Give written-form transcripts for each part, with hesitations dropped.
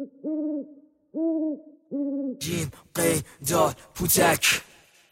جیم قیدال پوتک.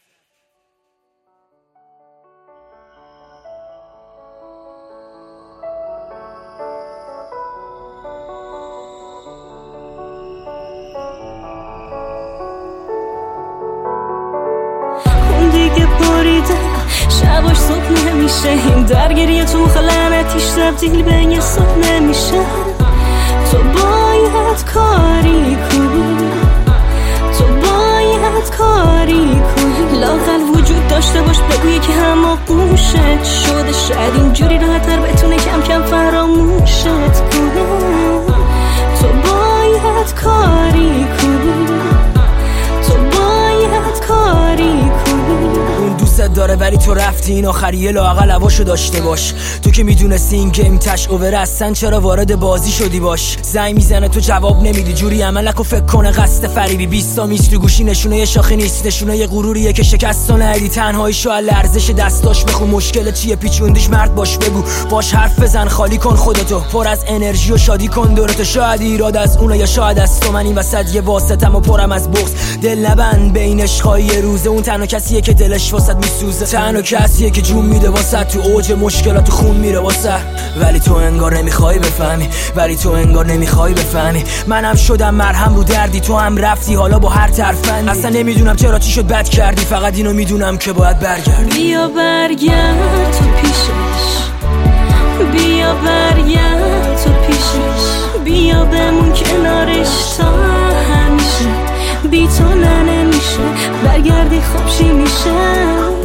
اون دیگه بریده شباش صبح نمیشه، این درگیری تو خلنتیش تبدیل به یه صبح نمیشه. تو باید کاری کنی، تو باید کاری کنی، لااقل وجود داشته باش بگویی که هماغوشت شده، شاید اینجوری راحت‌تر بتونه کم کم فراموشت کنه. تو باید کاری کنی، تو باید کاری کنی. اون دوستت داره ولی تو رفتی این آخریه، لااقل هواشو داشته باش. تو که میدونستی این گیم تش اوور هستن چرا وارد بازی شدی باش. زنگ میزنه تو جواب نمیدی، جوری عمل نکن فکر کنه قصد فریبی. 20 تا میز تو گوشی نشونه یه شاخی نیست، نشونه یه غروریه که شکست و ندی. تنهاییشو لرزش دستاش بخون، مشکل چیه پیچوندیش مرد باش بگو، باش حرف بزن، خالی کن خودتو، پر از انرژی و شادی کن دورتو. شاید ایراد از اونه یا شاید از تو، من این وسط یه واسطم و پرم از بغض. دل نبند به این عشقای یه روزه، اون تنها کسیه که دلش واسط میسوزه، تنها کسیه که جون میده واسط تو اوج مشکلات خون میره واسه. ولی تو انگار نمیخوای بفهمی، ولی تو انگار نمیخوای بفهمی. منم شدم مرهم رو دردی، تو هم رفتی حالا با هر طرفندی. اصلا نمیدونم چرا چی شد بد کردی، فقط اینو میدونم که باید برگردی. بیا برگرد تو پیشش، بیا برگرد تو پیشش، بیا بمون کنارش تا همیشه. بی تو نمیشه، برگردی خوب چی میشه.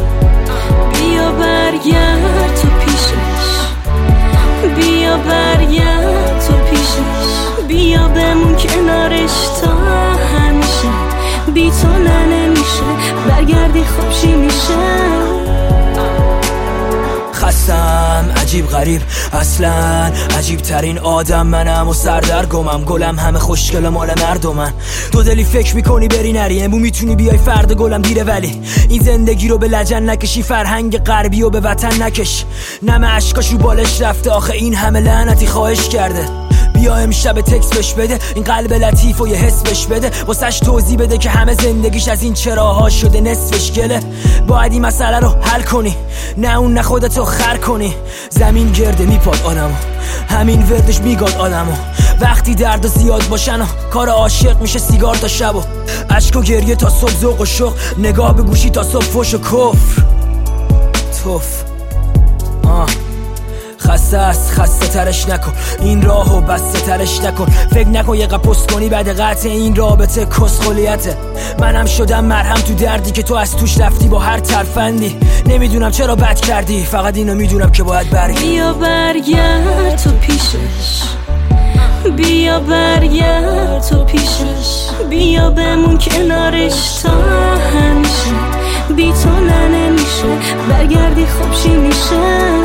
بیا برگرد تو پیشش، بیا برگرد تو پیشش، بیا بمون کنارش تا همیشه. بی تو نمیشه، برگردی خوب چی میشه. خستم عجیب غریب، اصلا عجیب ترین آدم منم و سردرگمم. گلم همه خوشگل مال مردمن. تو دلی فکر میکنی بری نری، امو میتونی بیای فرد گلم دیره. ولی این زندگی رو به لجن نکشی، فرهنگ غربی رو به وطن نکش. نم عشقاش رو بالش رفته، آخه این همه لعنتی خواهش کرده. بیا امشب تکس بش بده، این قلب لطیف و یه حس بش بده، واسش توضیح بده که همه زندگیش از این چراها شده نصفش گله. باید این مسئله رو حل کنی، نه اون نه خودتو خر کنی. زمین گرده میپاد آدمو، همین وردش میگاد آدمو. وقتی درد و زیاد باشن و کار عاشق میشه سیگار تا شب و عشق و گریه تا صبح، ذوق و شوق نگاه به گوشی تا صبح، فوش و کفر توف. خسته است، خسته ترش نکن این راهو، بسته ترش نکن. فکر نکن یه قپوس کنی بعد قطع این رابطه، کسخولیته. منم شدم مرهم تو دردی که تو از توش رفتی با هر طرفندی. نمیدونم چرا بد کردی، فقط اینو میدونم که باید برگردی. بیا برگرد تو پیشش، بیا برگرد تو پیشش، بیا بمون کنارش تا همیشه. بی تو نمیشه، برگردی خوب چی میشه.